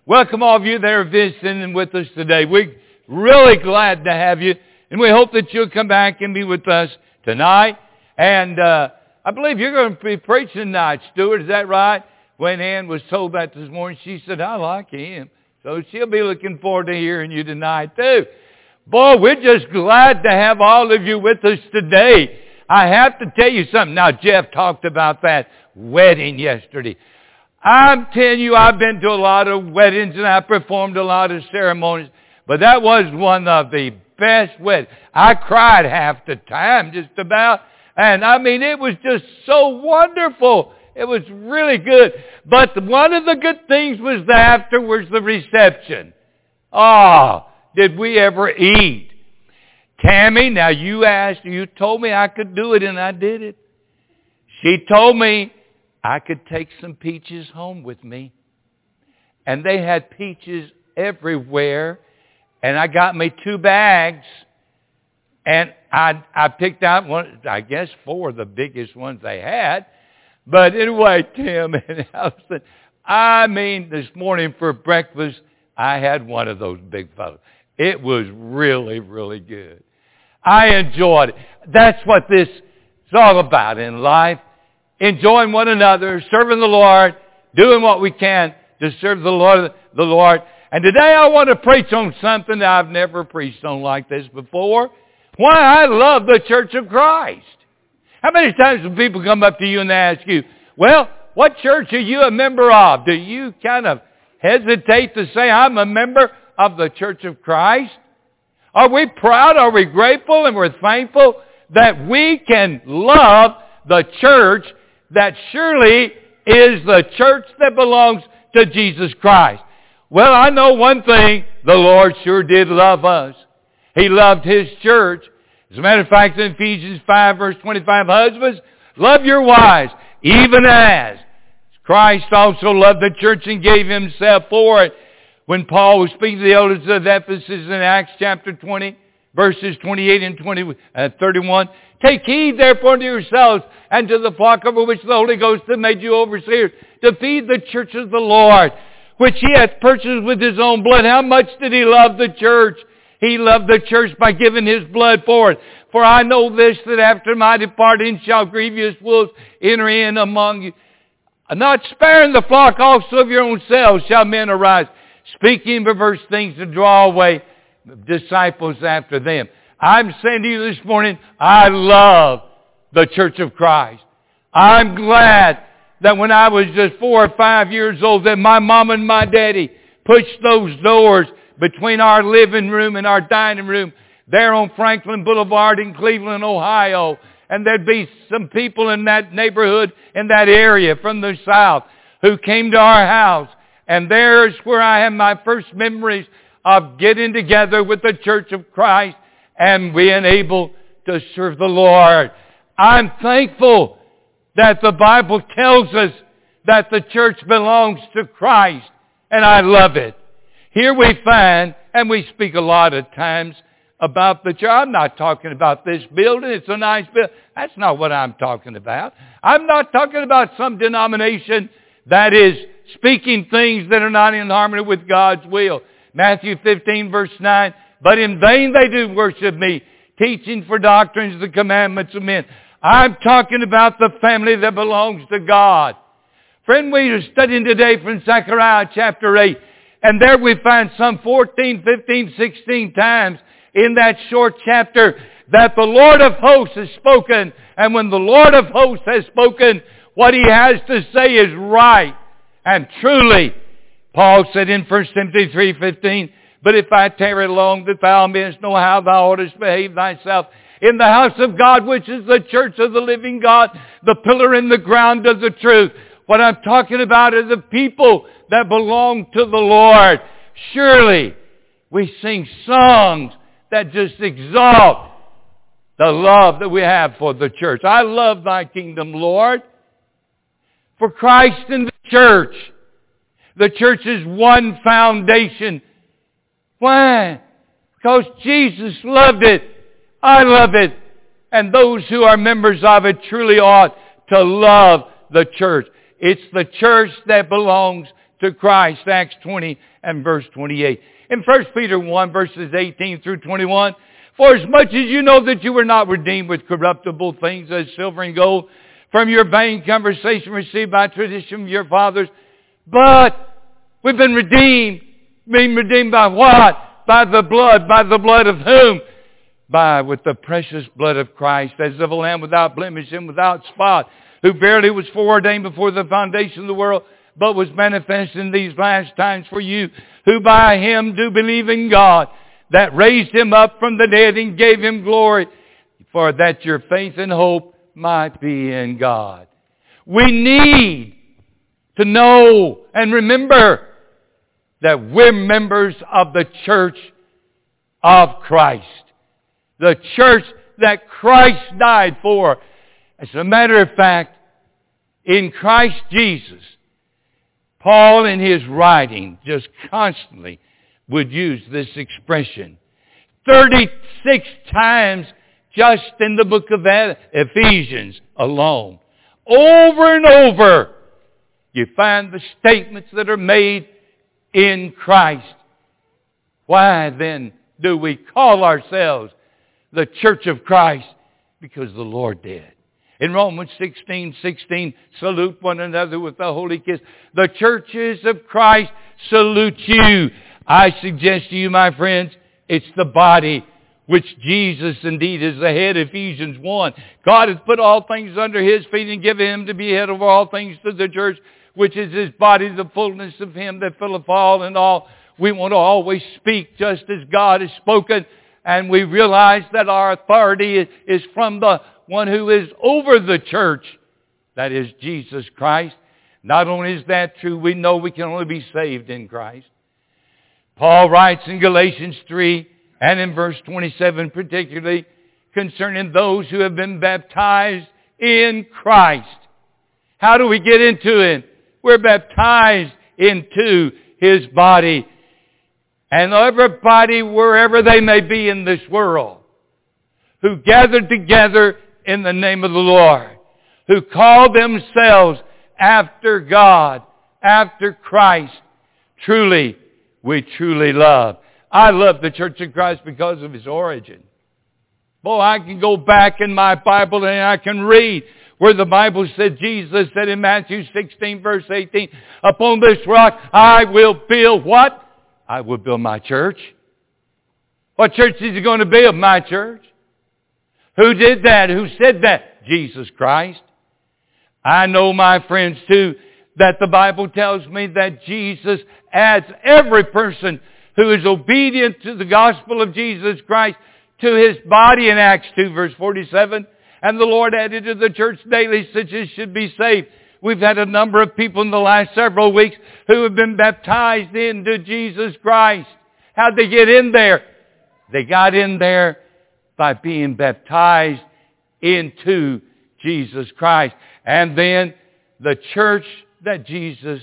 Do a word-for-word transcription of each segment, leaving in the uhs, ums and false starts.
Welcome all of you that are visiting with us today. We're really glad to have you, and we hope that you'll come back and be with us tonight. And uh, I believe you're going to be preaching tonight, Stuart. Is that right? When Ann was told that this morning, she said, I like him. So she'll be looking forward to hearing you tonight, too. Boy, we're just glad to have all of you with us today. I have to tell you something. Now, Jeff talked about that wedding yesterday. I'm telling you, I've been to a lot of weddings and I performed a lot of ceremonies, but that was one of the best weddings. I cried half the time, just about. And I mean, it was just so wonderful. It was really good. But one of the good things was the afterwards, the reception. Oh, did we ever eat? Tammy, now you asked, you told me I could do it, and I did it. She told me I could take some peaches home with me. And they had peaches everywhere. And I got me two bags. And I I picked out one, I guess four of the biggest ones they had. But anyway, Tim and Allison, I mean, this morning for breakfast, I had one of those big fellows. It was really, really good. I enjoyed it. That's what this is all about in life. Enjoying one another, serving the Lord, doing what we can to serve the Lord. The Lord. And today I want to preach on something that I've never preached on like this before. Why I love the Church of Christ. How many times do people come up to you and they ask you, well, what church are you a member of? Do you kind of hesitate to say, I'm a member of the Church of Christ? Are we proud? Are we grateful? And we're thankful that we can love the church that surely is the church that belongs to Jesus Christ. Well, I know one thing. The Lord sure did love us. He loved His church. As a matter of fact, in Ephesians five, verse twenty-five, husbands, love your wives, even as Christ also loved the church and gave Himself for it. When Paul was speaking to the elders of Ephesus in Acts chapter twenty, verses twenty-eight and twenty, uh, thirty-one, take heed therefore to yourselves and to the flock over which the Holy Ghost hath made you overseers, to feed the church of the Lord, which He hath purchased with His own blood. How much did He love the church? He loved the church by giving His blood for it. For I know this, that after my departing shall grievous wolves enter in among you. Not sparing the flock also of your own selves shall men arise, speaking perverse things to draw away disciples after them. I'm saying to you this morning, I love the Church of Christ. I'm glad that when I was just four or five years old that my mom and my daddy pushed those doors between our living room and our dining room there on Franklin Boulevard in Cleveland, Ohio. And there'd be some people in that neighborhood, in that area from the South who came to our house. And there's where I have my first memories of getting together with the Church of Christ and being able to serve the Lord. I'm thankful that the Bible tells us that the church belongs to Christ, and I love it. Here we find, and we speak a lot of times about the church. I'm not talking about this building. It's a nice building. That's not what I'm talking about. I'm not talking about some denomination that is speaking things that are not in harmony with God's will. Matthew fifteen, verse nine, but in vain they do worship me, teaching for doctrines the commandments of men. I'm talking about the family that belongs to God. Friend, we are studying today from Zechariah chapter eight. And there we find some fourteen, fifteen, sixteen times in that short chapter that the Lord of hosts has spoken. And when the Lord of hosts has spoken, what He has to say is right. And truly, Paul said in First Timothy three fifteen, but if I tarry long, that thou mayest know how thou oughtest behave thyself in the house of God, which is the church of the living God, the pillar in the ground of the truth. What I'm talking about is the people that belong to the Lord. Surely, we sing songs that just exalt the love that we have for the church. I love thy kingdom, Lord. For Christ and the church. The church is one foundation. Why? Because Jesus loved it. I love it. And those who are members of it truly ought to love the church. It's the church that belongs to Christ. Acts twenty and verse twenty-eight. In First Peter one, verses eighteen through twenty-one, for as much as you know that you were not redeemed with corruptible things as silver and gold from your vain conversation received by tradition of your fathers, but we've been redeemed. Being redeemed by what? By the blood. By the blood of whom? By with the precious blood of Christ, as of a lamb without blemish and without spot, who verily was foreordained before the foundation of the world, but was manifest in these last times for you, who by him do believe in God, that raised him up from the dead and gave him glory, for that your faith and hope might be in God. We need to know and remember that we're members of the church of Christ. The church that Christ died for. As a matter of fact, in Christ Jesus, Paul in his writing just constantly would use this expression. thirty-six times just in the book of Ephesians alone. Over and over, you find the statements that are made in Christ. Why then do we call ourselves the church of Christ? Because the Lord did. In Romans sixteen sixteen, salute one another with a holy kiss. The churches of Christ salute you. I suggest to you, my friends, it's the body which Jesus indeed is the head. Ephesians one. God has put all things under his feet and given him to be head over all things to the church, which is his body, the fullness of him that filleth all in all. We want to always speak just as God has spoken, and we realize that our authority is, is from the one who is over the church, that is Jesus Christ. Not only is that true, we know we can only be saved in Christ. Paul writes in Galatians three and in verse twenty-seven particularly concerning those who have been baptized in Christ. How do we get into it? We're baptized into his body. And everybody, wherever they may be in this world, who gathered together in the name of the Lord, who call themselves after God, after Christ, truly, we truly love. I love the Church of Christ because of its origin. Boy, I can go back in my Bible and I can read where the Bible said, Jesus said in Matthew sixteen verse eighteen, upon this rock I will build what? I will build my church. What church is he going to build? My church. Who did that? Who said that? Jesus Christ. I know, my friends, too, that the Bible tells me that Jesus adds every person who is obedient to the gospel of Jesus Christ to his body in Acts two verse forty-seven. And the Lord added to the church daily such as should be saved. We've had a number of people in the last several weeks who have been baptized into Jesus Christ. How'd they get in there? They got in there by being baptized into Jesus Christ. And then the church that Jesus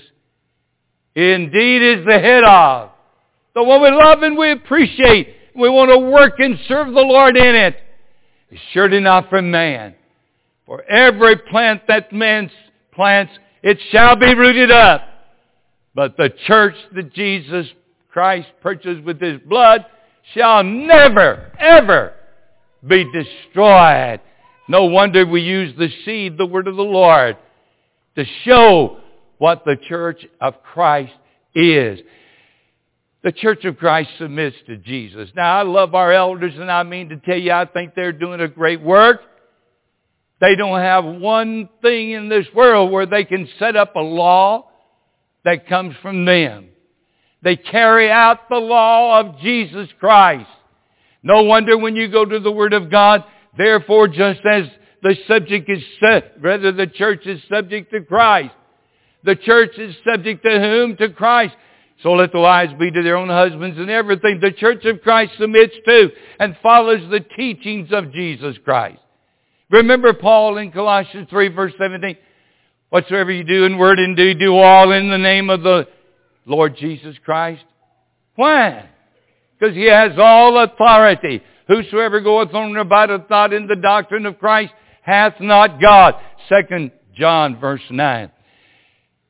indeed is the head of, the one we love and we appreciate, we want to work and serve the Lord in it, is surely not from man. For every plant that man plants, it shall be rooted up. But the church that Jesus Christ purchased with his blood shall never, ever be destroyed. No wonder we use the seed, the word of the Lord, to show what the church of Christ is. The church of Christ submits to Jesus. Now, I love our elders, and I mean to tell you, I think they're doing a great work. They don't have one thing in this world where they can set up a law that comes from them. They carry out the law of Jesus Christ. No wonder when you go to the Word of God, therefore, just as the subject is set, rather the church is subject to Christ. The church is subject to whom? To Christ. So let the wives be to their own husbands and everything. The church of Christ submits to and follows the teachings of Jesus Christ. Remember Paul in Colossians three verse seventeen. Whatsoever you do in word and deed, do all in the name of the Lord Jesus Christ. Why? Because he has all authority. Whosoever goeth on and abideth not in the doctrine of Christ hath not God. Second John verse nine.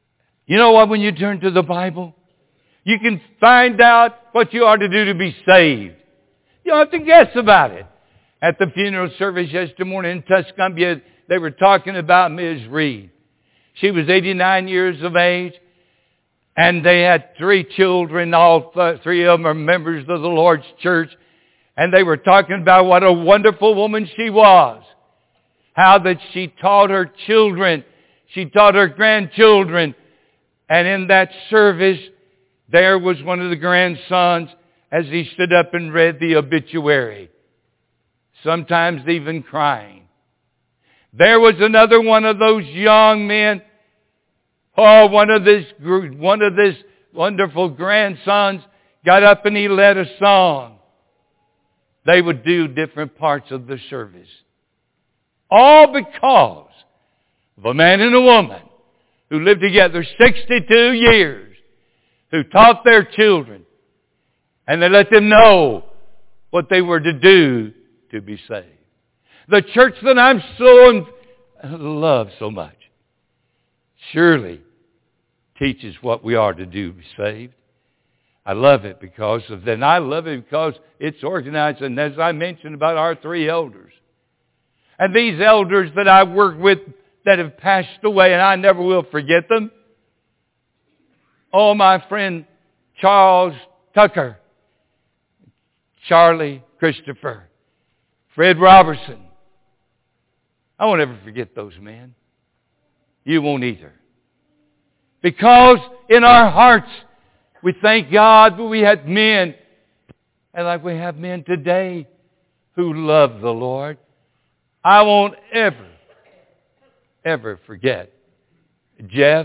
You know what? When you turn to the Bible, you can find out what you ought to do to be saved. You don't have to guess about it. At the funeral service yesterday morning in Tuscumbia, they were talking about Miz Reed. She was eighty-nine years of age, and they had three children. All three of them are members of the Lord's church. And they were talking about what a wonderful woman she was. How that she taught her children. She taught her grandchildren. And in that service, there was one of the grandsons as he stood up and read the obituary. Sometimes even crying. There was another one of those young men. Oh, one of this one of this wonderful grandsons got up and he led a song. They would do different parts of the service. All because of a man and a woman who lived together sixty-two years, who taught their children, and they let them know what they were to do to be saved. The church that I'm so in love so much surely teaches what we are to do to be saved. I love it because of that. And I love it because it's organized. And as I mentioned about our three elders. And these elders that I've worked with that have passed away, and I never will forget them. Oh, my friend Charles Tucker, Charlie Christopher, Fred Robertson. I won't ever forget those men. You won't either. Because in our hearts, we thank God that we had men, and like we have men today, who love the Lord. I won't ever, ever forget Jeff,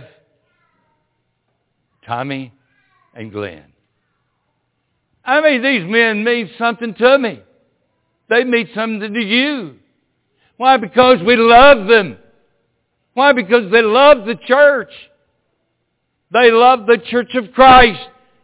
Tommy, and Glenn. I mean, these men mean something to me. They mean something to you. Why? Because we love them. Why? Because they love the church. They love the Church of Christ.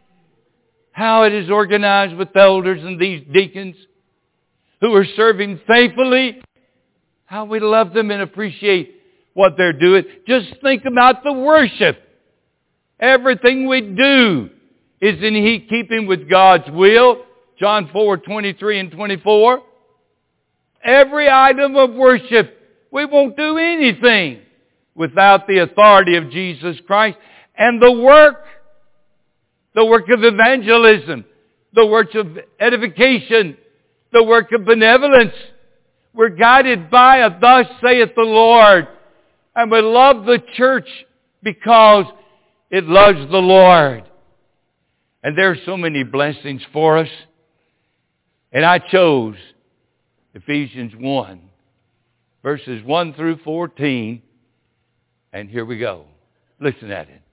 How it is organized with elders and these deacons who are serving faithfully. How we love them and appreciate what they're doing. Just think about the worship. Everything we do is in keeping with God's will. John four, twenty-three and twenty-four. Every item of worship, we won't do anything without the authority of Jesus Christ. And the work, the work of evangelism, the work of edification, the work of benevolence, we're guided by a thus saith the Lord. And we love the church because it loves the Lord. And there are so many blessings for us. And I chose Ephesians one, verses one through fourteen. And here we go. Listen at it.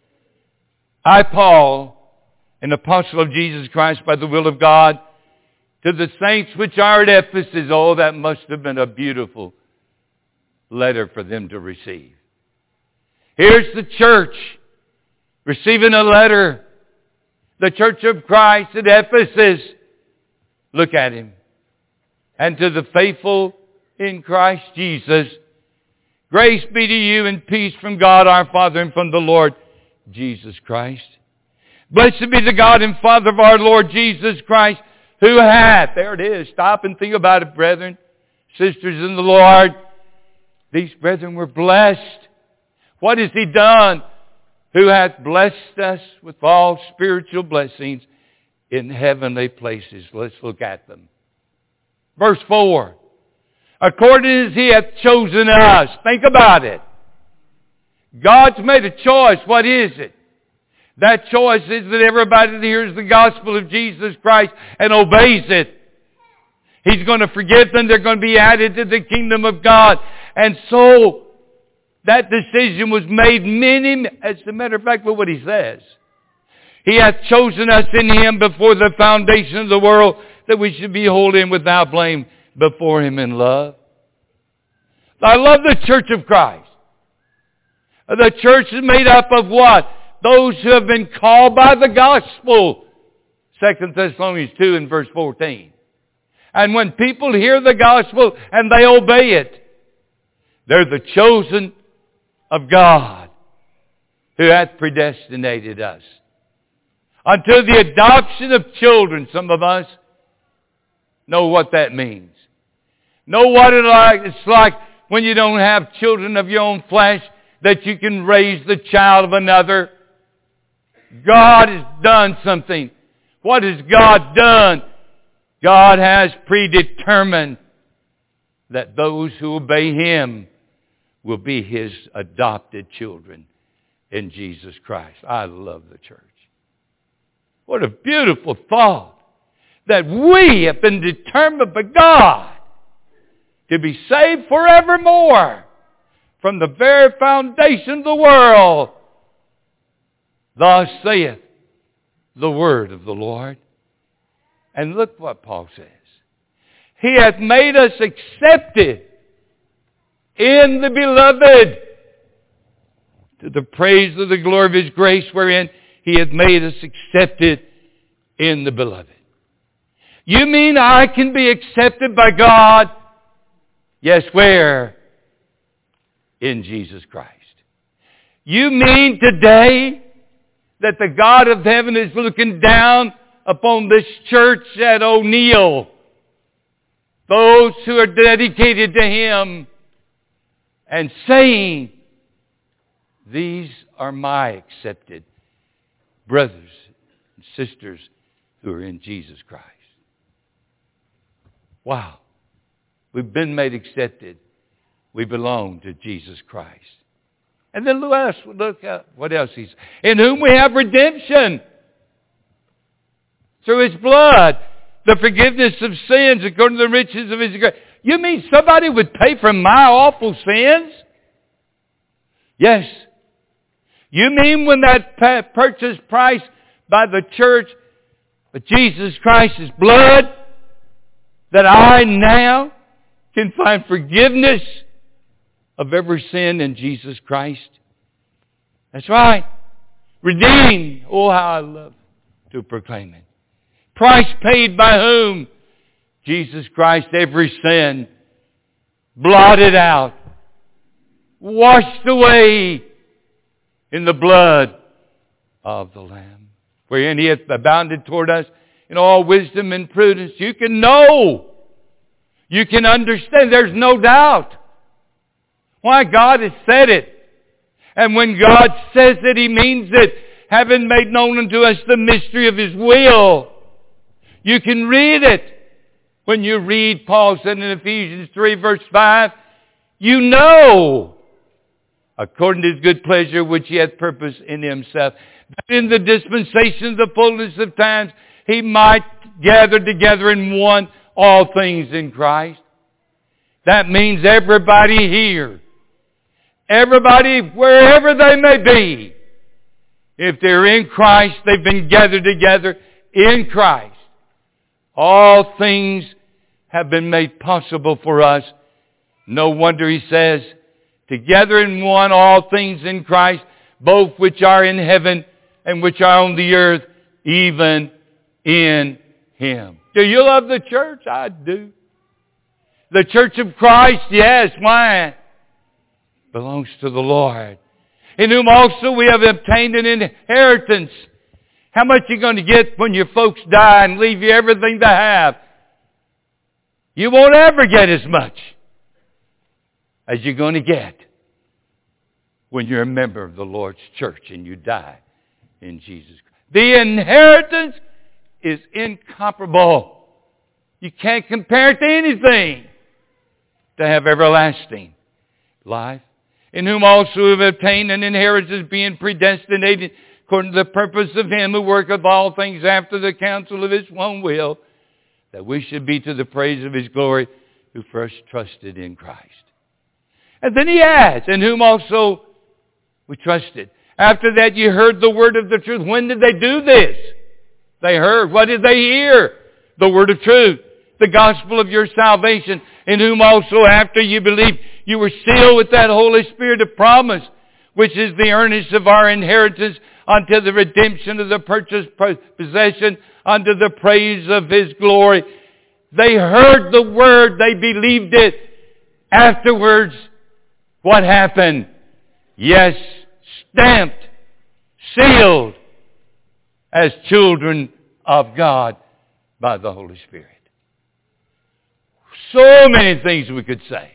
I, Paul, an apostle of Jesus Christ by the will of God, to the saints which are at Ephesus. Oh, that must have been a beautiful letter for them to receive. Here's the church receiving a letter. The church of Christ at Ephesus. Look at him. And to the faithful in Christ Jesus, grace be to you and peace from God our Father and from the Lord Jesus Christ. Blessed be the God and Father of our Lord Jesus Christ, who hath, there it is, stop and think about it, brethren, sisters in the Lord. These brethren were blessed. What has He done? Who hath blessed us with all spiritual blessings in heavenly places. Let's look at them. Verse four. According as He hath chosen us. Think about it. God's made a choice. What is it? That choice is that everybody that hears the gospel of Jesus Christ and obeys it, He's going to forgive them. They're going to be added to the kingdom of God. And so, that decision was made many, as a matter of fact, look what He says. He hath chosen us in Him before the foundation of the world, that we should be holy and without blame before Him in love. I love the church of Christ. The church is made up of what? Those who have been called by the gospel. Second Thessalonians two and verse fourteen. And when people hear the gospel and they obey it, they're the chosen of God, who hath predestinated us unto the adoption of children. Some of us know what that means. Know what it like, it's like when you don't have children of your own flesh, that you can raise the child of another. God has done something. What has God done? God has predetermined that those who obey Him will be His adopted children in Jesus Christ. I love the church. What a beautiful thought that we have been determined by God to be saved forevermore from the very foundation of the world. Thus saith the word of the Lord. And look what Paul says. He hath made us accepted in the beloved, to the praise of the glory of His grace, wherein He hath made us accepted in the beloved. You mean I can be accepted by God? Yes, where? In Jesus Christ. You mean today that the God of heaven is looking down upon this church at O'Neill, those who are dedicated to Him, and saying, these are my accepted brothers and sisters who are in Jesus Christ. Wow. We've been made accepted. We belong to Jesus Christ. And then look else, look at what else He's, in whom we have redemption through His blood, the forgiveness of sins according to the riches of His grace. You mean somebody would pay for my awful sins? Yes. You mean when that purchase price by the church, but Jesus Christ's blood, that I now can find forgiveness of every sin in Jesus Christ? That's right. Redeemed. Oh, how I love to proclaim it. Price paid by whom? Jesus Christ. Every sin blotted out, washed away in the blood of the Lamb, wherein He hath abounded toward us in all wisdom and prudence. You can know. You can understand. There's no doubt. Why? God has said it. And when God says it, He means it. Having made known unto us the mystery of His will. You can read it. When you read, Paul said in Ephesians three verse five, you know, according to His good pleasure which He hath purposed in Himself, that in the dispensation of the fullness of times He might gather together in one all things in Christ. That means everybody here, everybody wherever they may be, if they're in Christ, they've been gathered together in Christ. All things have been made possible for us. No wonder He says, together in one all things in Christ, both which are in heaven and which are on the earth, even in Him. Do you love the church? I do. The church of Christ, yes. Why? Belongs to the Lord. In whom also we have obtained an inheritance. How much are you going to get when your folks die and leave you everything they have? You won't ever get as much as you're going to get when you're a member of the Lord's church and you die in Jesus Christ. The inheritance is incomparable. You can't compare it to anything to have everlasting life. In whom also we have obtained an inheritance, being predestinated according to the purpose of Him who worketh all things after the counsel of His own will, that we should be to the praise of His glory, who first trusted in Christ. And then He adds, in whom also we trusted. After that you heard the word of the truth. When did they do this? They heard. What did they hear? The word of truth. The gospel of your salvation, in whom also after you believed, you were sealed with that Holy Spirit of promise, which is the earnest of our inheritance unto the redemption of the purchased possession, unto the praise of His glory. They heard the word. They believed it. Afterwards, what happened? Yes, stamped sealed as children of God by the Holy Spirit. So many things we could say.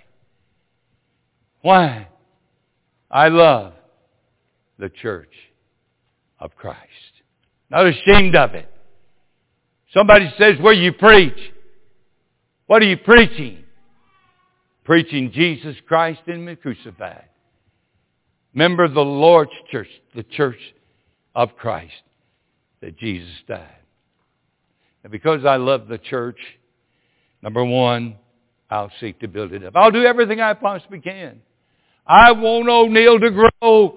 Why? I love the church of Christ. Not ashamed of it. Somebody says, where you preach. What are you preaching? Preaching Jesus Christ and Him crucified. Member of the Lord's church, the church of Christ, that Jesus died. And because I love the church, number one, I'll seek to build it up. I'll do everything I possibly can. I want O'Neill to grow.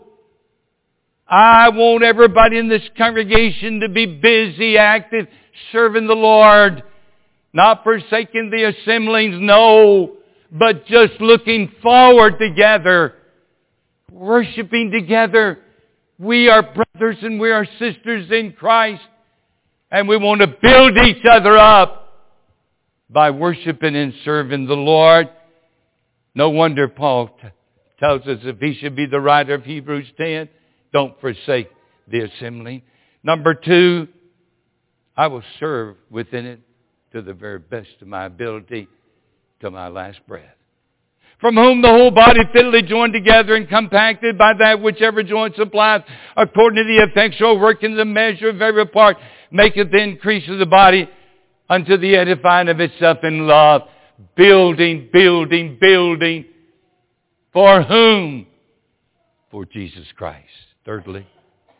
I want everybody in this congregation to be busy, active, serving the Lord. Not forsaking the assemblies, no, but just looking forward together. Worshiping together. We are brothers and we are sisters in Christ. And we want to build each other up by worshiping and serving the Lord. No wonder Paul t- tells us if he should be the writer of Hebrews ten, don't forsake the assembly. Number two, I will serve within it to the very best of my ability to my last breath. From whom the whole body fitly joined together and compacted by that whichever joint supplies, according to the effectual working the measure of every part, maketh the increase of the body unto the edifying of itself in love. Building, building, building. For whom? For Jesus Christ. Thirdly,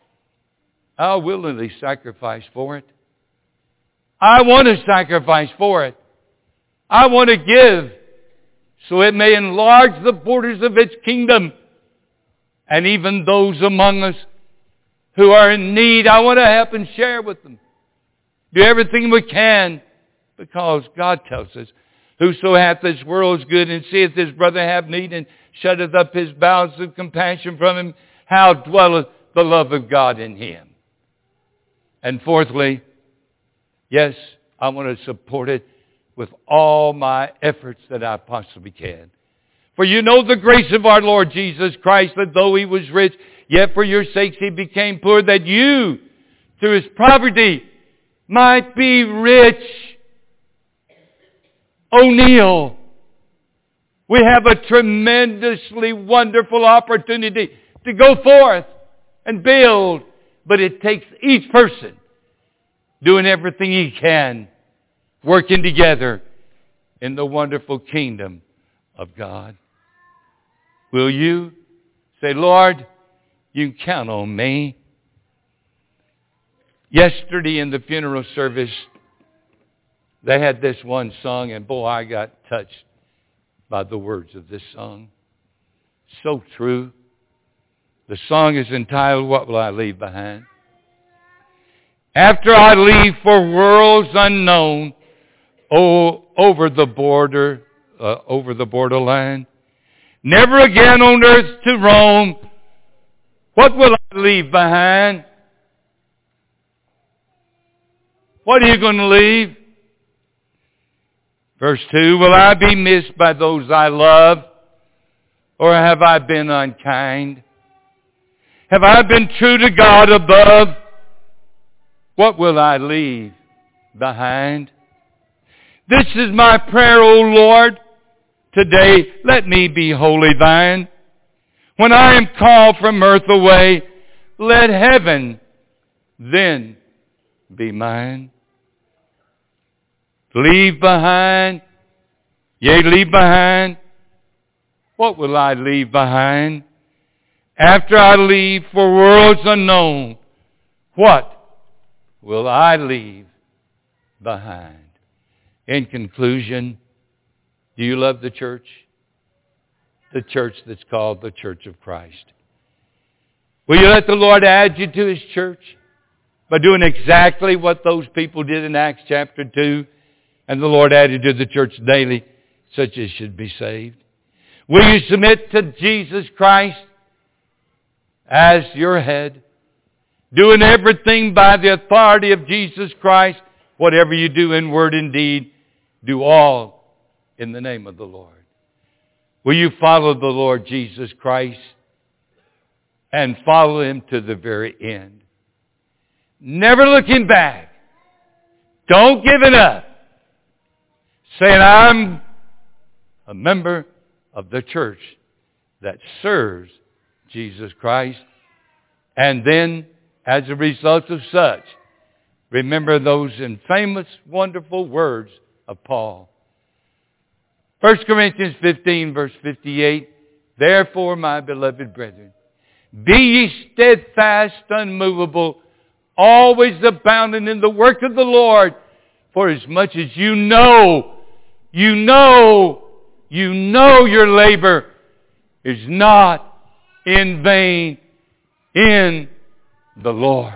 I'll willingly sacrifice for it. I want to sacrifice for it. I want to give so it may enlarge the borders of its kingdom. And even those among us who are in need, I want to help and share with them. Do everything we can, because God tells us, whoso hath this world is good, and seeth his brother have need, and shutteth up his bowels of compassion from him, how dwelleth the love of God in him? And fourthly, yes, I want to support it with all my efforts that I possibly can. For you know the grace of our Lord Jesus Christ, that though He was rich, yet for your sakes He became poor, that you, through His poverty, might be rich. O'Neill, we have a tremendously wonderful opportunity to go forth and build, but it takes each person doing everything he can, working together in the wonderful kingdom of God. Will you say, Lord, you can count on me? Yesterday in the funeral service, they had this one song, and boy, I got touched by the words of this song. So true. The song is entitled, What Will I Leave Behind? After I leave for worlds unknown, oh, over the border, uh, over the borderline, never again on earth to roam, what will I leave behind? What are you going to leave? Verse two, will I be missed by those I love, or have I been unkind? Have I been true to God above? What will I leave behind? This is my prayer, O Lord. Today, let me be wholly thine. When I am called from earth away, let heaven then be mine. Leave behind, yea, leave behind. What will I leave behind? After I leave for worlds unknown, what will I leave behind? In conclusion, do you love the church? The church that's called the Church of Christ. Will you let the Lord add you to His church by doing exactly what those people did in Acts chapter two? And the Lord added to the church daily such as should be saved. Will you submit to Jesus Christ as your head, doing everything by the authority of Jesus Christ? Whatever you do in word and deed, do all in the name of the Lord. Will you follow the Lord Jesus Christ and follow Him to the very end. Never looking back. Don't give it up. Saying, I'm a member of the church that serves Jesus Christ. And then, as a result of such, remember those infamous, wonderful words of Paul. First Corinthians fifteen, verse fifty-eight, therefore, my beloved brethren, be ye steadfast, unmovable, always abounding in the work of the Lord, for as much as you know, you know, you know your labor is not in vain in the Lord.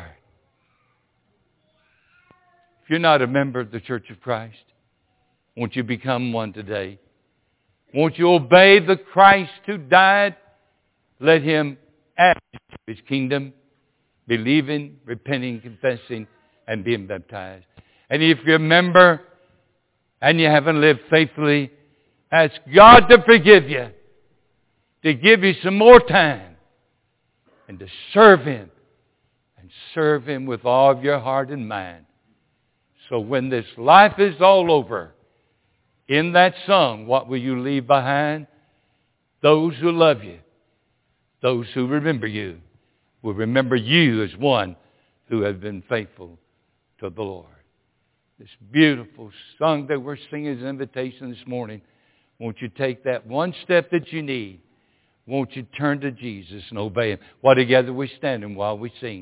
If you're not a member of the Church of Christ, won't you become one today? Won't you obey the Christ who died? Let Him add to His kingdom, believing, repenting, confessing, and being baptized. And if you're a member and you haven't lived faithfully, ask God to forgive you, to give you some more time, and to serve Him, and serve Him with all of your heart and mind. So when this life is all over, in that song, what will you leave behind? Those who love you, those who remember you, will remember you as one who has been faithful to the Lord. This beautiful song that we're singing is an invitation this morning. Won't you take that one step that you need? Won't you turn to Jesus and obey Him? While together we stand and while we sing.